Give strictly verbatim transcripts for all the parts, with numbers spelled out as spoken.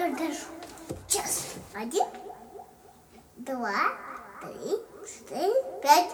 покажу. Сейчас. Один, два, три, четыре, пять.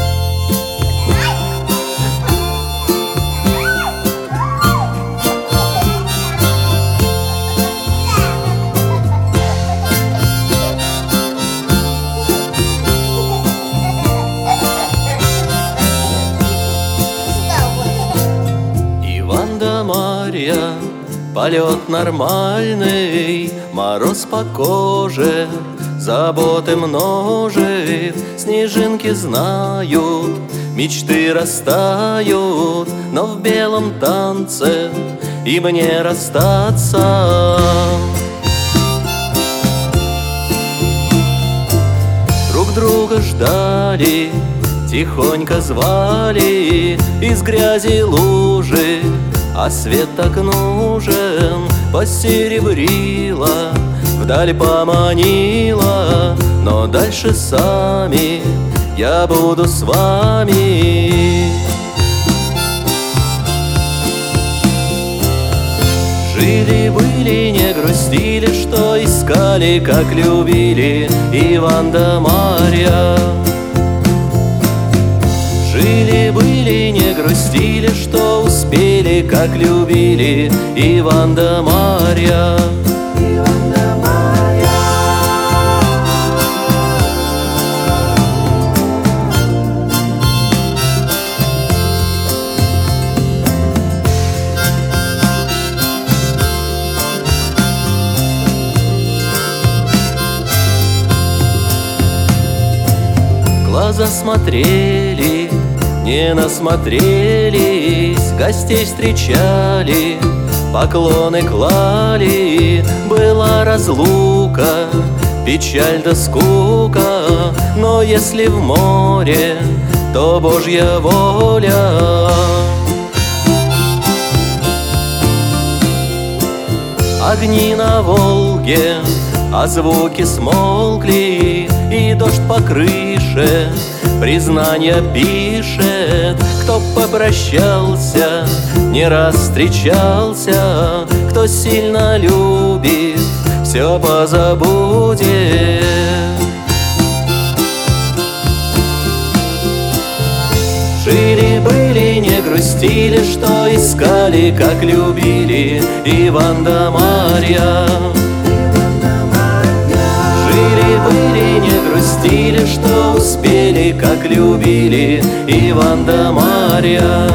Иван да Марья, полет нормальный, мороз по коже, заботы множит, снежинки знают, мечты растают, но в белом танце им не расстаться. Друг друга ждали, тихонько звали из грязи лужи, а свет так нужен, посеребрила, вдаль поманила, но дальше сами я буду с вами. Жили-были, не грустили, что искали, как любили Иван да Марья. Жили-были, не грустили, что успели, как любили Иван да Марья. Иван да Марья. Глаза смотрели, не насмотрелись, гостей встречали, поклоны клали. Была разлука, печаль да скука, но если в море, то Божья воля. Огни на Волге, а звуки смолкли, и дождь по крыше признание пишет. Кто попрощался, не раз встречался, кто сильно любит, все позабудет. Жили-были, не грустили, что искали, как любили Иван да Марья. Жили-были, не грустили, что успели, как любили Иван да Марья.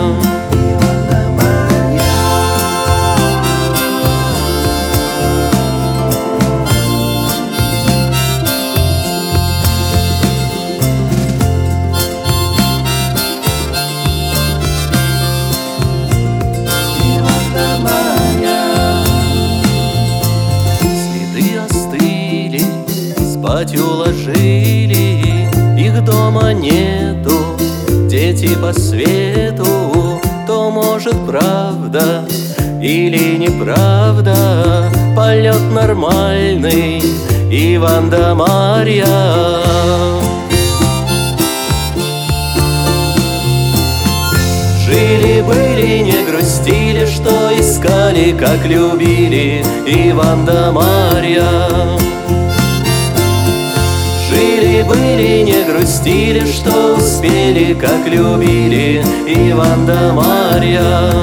Спать уложили, их дома нету, дети по свету. То может правда или неправда, полет нормальный Иван да Марья. Жили-были, не грустили, что искали, как любили Иван да Марья. Жили-были, не грустили, что успели, как любили Иван да Марья.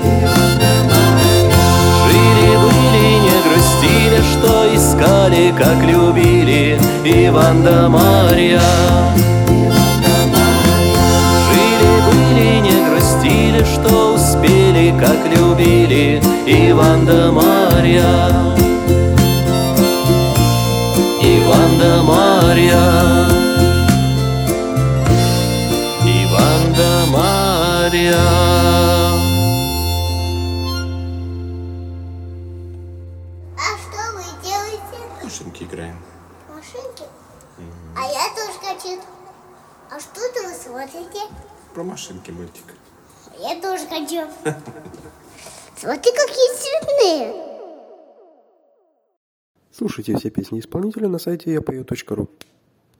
Жили-были, не грустили, что искали, как любили Иван да Марья. Жили-были, не грустили, что успели, как любили Иван да Марья. Иван да Марья, Иван да Марья. А что вы делаете? Машинки играем. Машинки? Mm-hmm. А я тоже хочу. А что это вы смотрите? Про машинки мультик. Я тоже хочу. Смотри, какие цветные. Слушайте все песни исполнителя на сайте я пою точка ру.